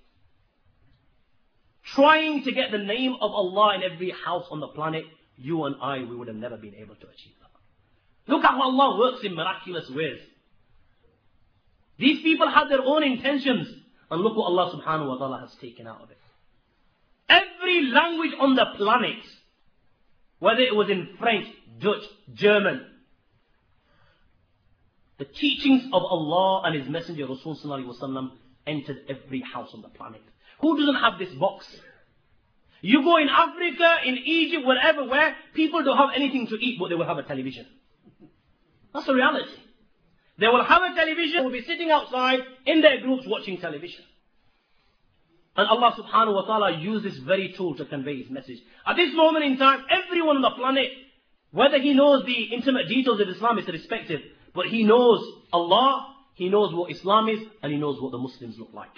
trying to get the name of Allah in every house on the planet, you and I, we would have never been able to achieve that. Look at how Allah works in miraculous ways. These people had their own intentions, and look what Allah subhanahu wa ta'ala has taken out of it. Every language on the planet, whether it was in French, Dutch, German, the teachings of Allah and His Messenger Rasul sallallahu alaihi wasallam entered every house on the planet. Who doesn't have this box? You go in Africa, in Egypt, wherever, where people don't have anything to eat, but they will have a television. That's the reality. They will have a television, they will be sitting outside in their groups watching television. And Allah subhanahu wa ta'ala used this very tool to convey His message. At this moment in time, everyone on the planet, whether he knows the intimate details of Islam, is irrespective, but he knows Allah, he knows what Islam is, and he knows what the Muslims look like.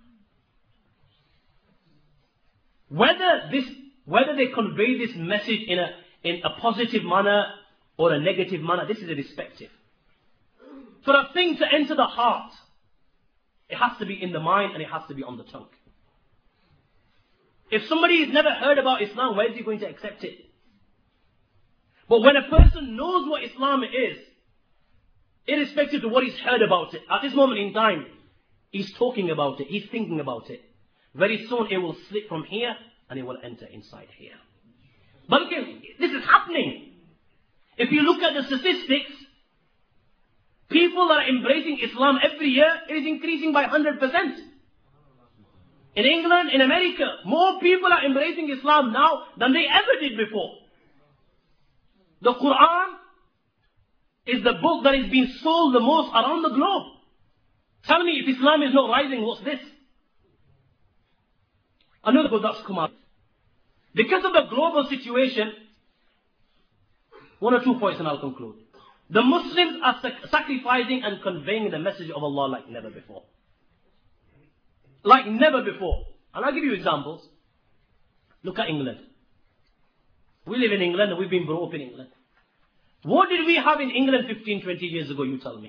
Whether this, whether they convey this message in a, in a positive manner or a negative manner, this is irrespective. For a thing to enter the heart, it has to be in the mind and it has to be on the tongue. If somebody has never heard about Islam, where is he going to accept it? But when a person knows what Islam is, irrespective of what he's heard about it, at this moment in time, he's talking about it, he's thinking about it. Very soon it will slip from here and it will enter inside here. But okay, this is happening. If you look at the statistics, people that are embracing Islam every year, it is increasing by one hundred percent. In England, in America, more people are embracing Islam now than they ever did before. The Quran is the book that is being sold the most around the globe. Tell me, if Islam is not rising, what's this? Another book that's come out. Because of the global situation, one or two points and I'll conclude. The Muslims are sac- sacrificing and conveying the message of Allah like never before. Like never before. And I'll give you examples. Look at England. We live in England and we've been brought up in England. What did we have in England fifteen, twenty years ago, you tell me?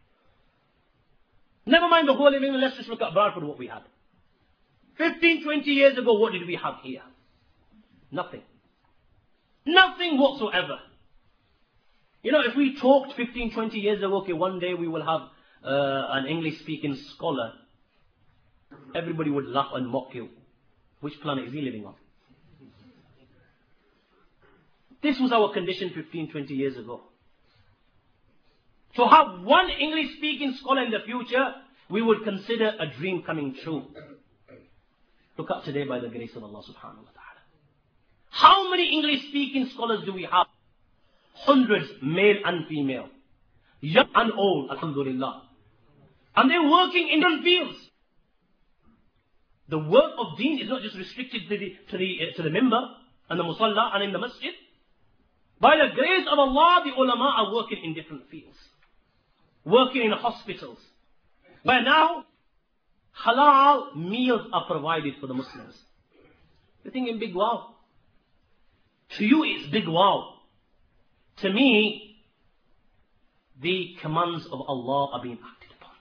Never mind the whole of England, let's just look at Bradford, what we had. fifteen, twenty years ago, what did we have here? Nothing. Nothing whatsoever. You know, if we talked fifteen, twenty years ago, okay, one day we will have uh, an English-speaking scholar, everybody would laugh and mock you. Which planet is he living on? This was our condition fifteen, twenty years ago. To have one English-speaking scholar in the future, we would consider a dream coming true. Look up today by the grace of Allah subhanahu wa ta'ala. How many English-speaking scholars do we have? Hundreds, male and female. Young and old, alhamdulillah. And they're working in different fields. The work of deen is not just restricted to the, to the, uh, to the mimbar and the musalla and in the masjid. By the grace of Allah, the ulama are working in different fields. Working in hospitals. By now, halal meals are provided for the Muslims. You're thinking big wow. To you it's big wow. To me, the commands of Allah are being acted upon.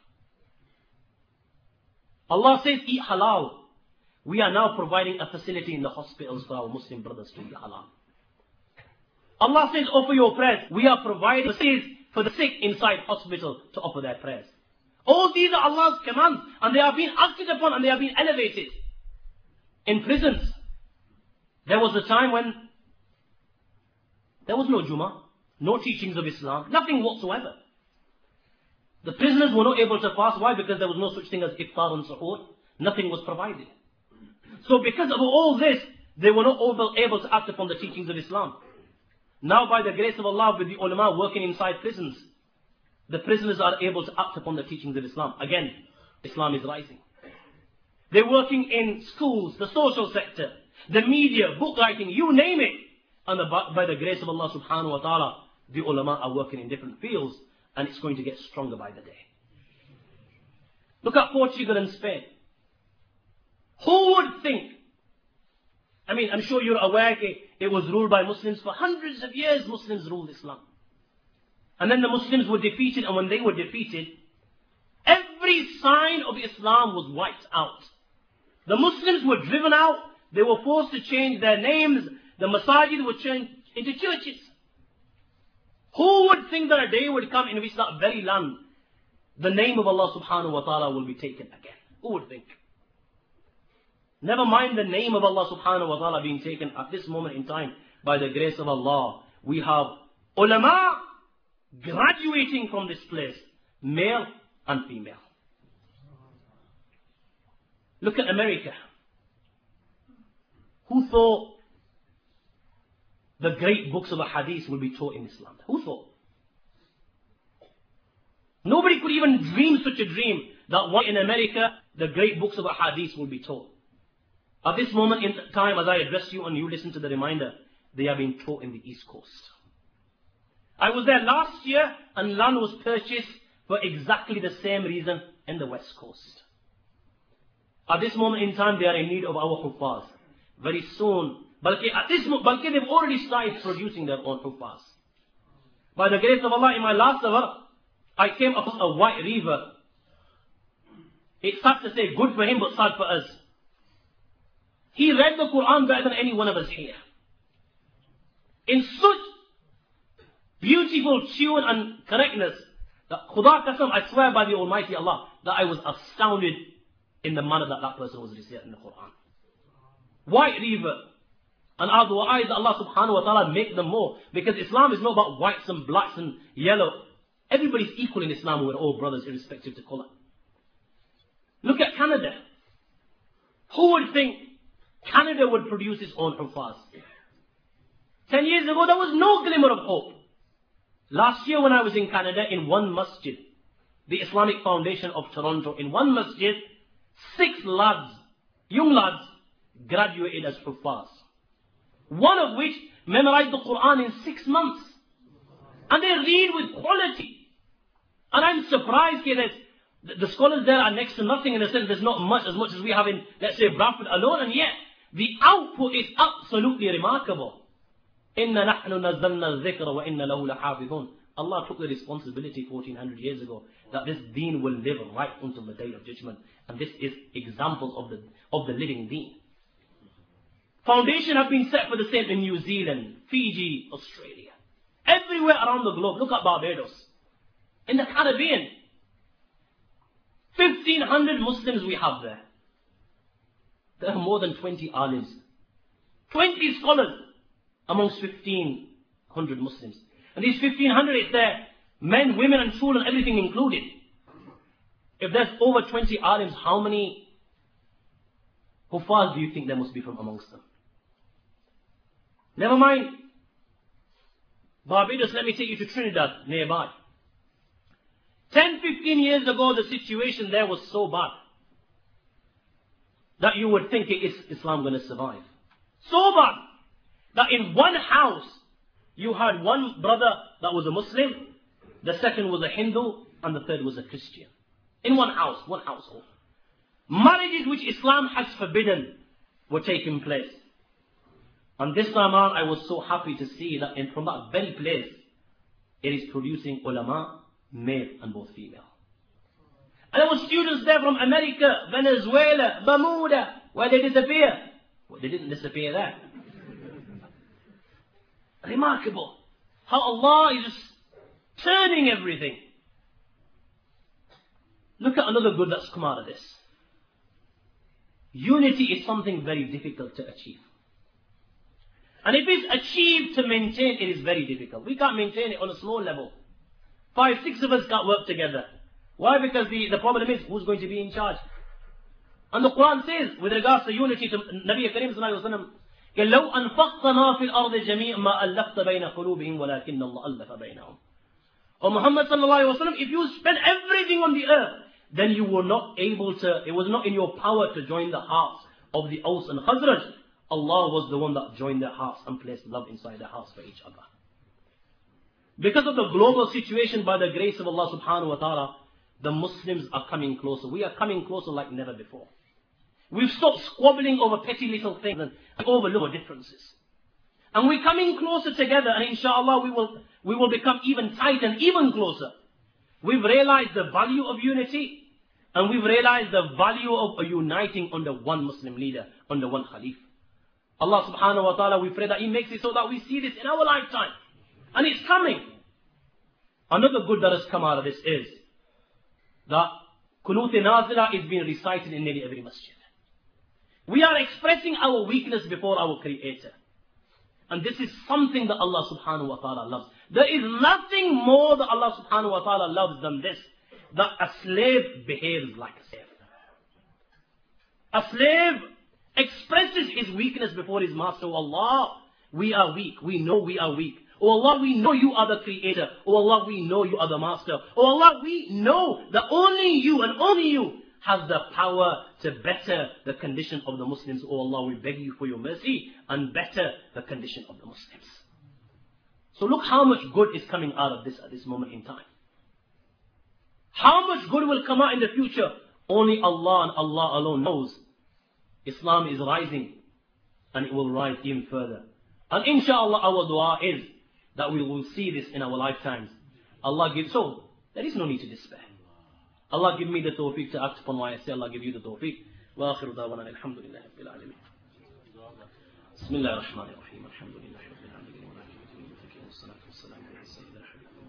Allah says eat halal. We are now providing a facility in the hospitals for our Muslim brothers to eat halal. Allah says offer your prayers. We are providing facilities for the sick inside hospital to offer their prayers. All these are Allah's commands and they are being acted upon and they are being elevated. In prisons, there was a time when there was no Jummah, no teachings of Islam, nothing whatsoever. The prisoners were not able to fast. Why? Because there was no such thing as iftar and suhoor. Nothing was provided. So because of all this, they were not able to act upon the teachings of Islam. Now by the grace of Allah, with the ulama working inside prisons, the prisoners are able to act upon the teachings of Islam. Again, Islam is rising. They're working in schools, the social sector, the media, book writing, you name it. And the, by the grace of Allah subhanahu wa ta'ala, the ulama are working in different fields, and it's going to get stronger by the day. Look at Portugal and Spain. Who would think? I mean, I'm sure you're aware it was ruled by Muslims for hundreds of years. Muslims ruled Islam. And then the Muslims were defeated, and when they were defeated, every sign of Islam was wiped out. The Muslims were driven out. They were forced to change their names. The masajid were changed into churches. Who would think that a day would come in which that very land, the name of Allah subhanahu wa ta'ala will be taken again? Who would think? Never mind the name of Allah subhanahu wa ta'ala being taken at this moment in time. By the grace of Allah, we have ulama graduating from this place, male and female. Look at America. Who thought the great books of the hadith will be taught in Islam? Who thought? Nobody could even dream such a dream that one in America, the great books of the hadith will be taught. At this moment in time, as I address you and you listen to the reminder, they are being taught in the East Coast. I was there last year, and land was purchased for exactly the same reason in the West Coast. At this moment in time, they are in need of our huffaz. Very soon, Balki, at this moment, Balki, they've already started producing their own huffaz. By the grace of Allah, in my last hour, I came across a white river. It's sad to say, good for him, but sad for us. He read the Quran better than any one of us here. In such beautiful tune and correctness, that Khuda Qasam, I swear by the Almighty Allah, that I was astounded in the manner that that person was reciting the Quran. White river. And our dua is that Allah subhanahu wa ta'ala make them more. Because Islam is not about whites and blacks and yellow. Everybody's equal in Islam. We're all brothers irrespective of colour. Look at Canada. Who would think Canada would produce its own huffaz? Ten years ago, there was no glimmer of hope. Last year when I was in Canada, in one masjid, the Islamic Foundation of Toronto, in one masjid, six lads, young lads, graduated as huffaz. One of which memorized the Quran in six months. And they read with quality. And I'm surprised here that the scholars there are next to nothing, in a sense there's not much, as much as we have in, let's say, Bradford alone, and yet the output is absolutely remarkable. إِنَّا نَحْنُ نَزَّلْنَا الذِّكْرَ وَإِنَّا لَهُ لَحَافِظُونَ. Allah took the responsibility fourteen hundred years ago that this deen will live right until the day of judgment. And this is examples of the, of the living deen. Foundation have been set for the same in New Zealand, Fiji, Australia. Everywhere around the globe. Look at Barbados. In the Caribbean. fifteen hundred Muslims we have there. There are more than twenty alims. twenty scholars amongst fifteen hundred Muslims. And these fifteen hundred, it's there, men, women and children, everything included. If there's over twenty alims, how many huffaz do you think there must be from amongst them? Never mind Barbados, let me take you to Trinidad, nearby. ten, fifteen years ago, the situation there was so bad that you would think, is Islam going to survive? So bad that in one house, you had one brother that was a Muslim, the second was a Hindu, and the third was a Christian. In one house, one household. Marriages which Islam has forbidden were taking place. And this time around, I was so happy to see that in, from that very place, it is producing ulama, male and both female. And there were students there from America, Venezuela, Bermuda, where they disappear. Well, they didn't disappear there. Remarkable. How Allah is just turning everything. Look at another good that's come out of this. Unity is something very difficult to achieve. And if it's achieved to maintain, it is very difficult. We can't maintain it on a small level. Five, six of us can't work together. Why? Because the, the problem is, who's going to be in charge? And the Quran says, with regards to unity, to Nabi Kareem sallallahu alayhi wa sallam, لو أنفقت ما في الأرض جميعا ما ألفت بين قلوبهم ولكن الله ألف بينهم. O Muhammad sallallahu alayhi wa sallam, if you spend everything on the earth, then you were not able to, it was not in your power to join the hearts of the Aus and Khazraj. Allah was the one that joined their hearts and placed love inside their hearts for each other. Because of the global situation, by the grace of Allah subhanahu wa ta'ala, the Muslims are coming closer. We are coming closer like never before. We've stopped squabbling over petty little things and over little differences. And we're coming closer together, and inshallah we will, we will become even tighter and even closer. We've realized the value of unity, and we've realized the value of uniting under one Muslim leader, under one Khalif. Allah subhanahu wa ta'ala, we pray that He makes it so that we see this in our lifetime. And it's coming. Another good that has come out of this is that Qunut Nazila is being recited in nearly every masjid. We are expressing our weakness before our Creator. And this is something that Allah subhanahu wa ta'ala loves. There is nothing more that Allah subhanahu wa ta'ala loves than this. That a slave behaves like a slave. A slave expresses his weakness before his master. Oh Allah, we are weak. We know we are weak. Oh Allah, we know you are the creator. Oh Allah, we know you are the master. Oh Allah, we know that only you and only you has the power to better the condition of the Muslims. Oh Allah, we beg you for your mercy and better the condition of the Muslims. So look how much good is coming out of this at this moment in time. How much good will come out in the future? Only Allah and Allah alone knows. Islam is rising and it will rise even further. And inshallah our dua is that we will see this in our lifetimes. Allah gives, so there is no need to despair. Allah give me the tawfiq to act upon what I say. Allah give you the tawfiq. Wa akhiru da'wana alhamdulillahi rabbil alamin. Bismillahir rahmanir rahim. Alhamdulillahi rabbil alamin. Wa salatu wassalamu ala sayyidina habibina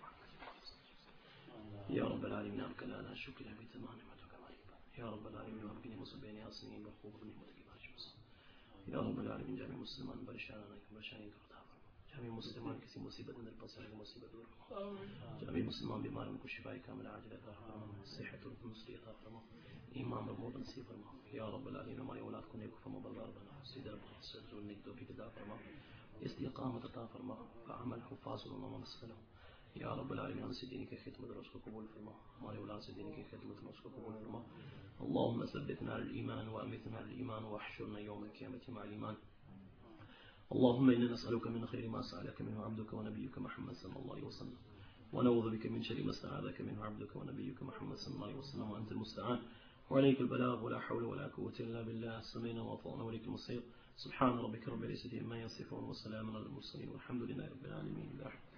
Ya Rabbil alamin. Abka la la shukri bi tamam ni'matika ghaiba. Ya Rabbil alamin. Abkini musabini asnin wa khubur ni'matika bashmus. Ya Rabbil alamin. Jami musliman barshana barshani جميع مسلمان किसी मुसीबत में फंसे हैं मुसीबत दूर जमीन मुसलमान बीमारों को शिफा कामिल आजिल अता फरमा सेहत और तंदुरुस्ती अता फरमा ईमान और मोहब्बत नसीब फरमा या रब्बल आलमीन हमारी औलाद को नेक फरमा बरदार बना सीधा सर नेक तौफीक अता फरमा इस्तिकामत अता फरमा अमल हुफाज और मसलम या रब्बल आलमीन हमसे दीन की खिदमत और उसको कबूल फरमा हमारे औलाद से दीन की खिदमत और उसको कबूल फरमा اللهم ثبتنا على الإيمان وأمتنا على الإيمان واحشرنا يوم القيامة مع الإيمان اللهم إنا نسألك من خير ما سألك منه عبدك ونبيك محمد صلى الله عليه وسلم ونعوذ بك من شر ما استعاذك منه عبدك ونبيك محمد صلى الله عليه وسلم وأنت المستعان وعليك البلاغ ولا حول ولا قوة إلا بالله سمعنا وأطعنا وإليك المصير سبحان ربك رب العزة عما يصفون وسلام على المرسلين والحمد لله رب العالمين.